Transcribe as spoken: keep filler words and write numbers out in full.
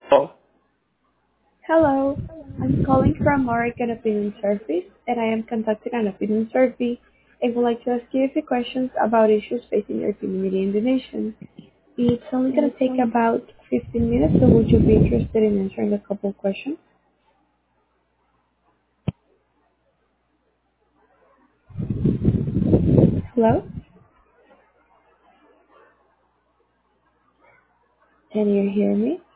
Oh, Hello, I'm calling from Oregon Opinion Service, and I am conducting an opinion survey. I would like to ask you a few questions about issues facing your community in the nation. It's only going to take about fifteen minutes, so would you be interested in answering a couple questions? Hello? Can you hear me?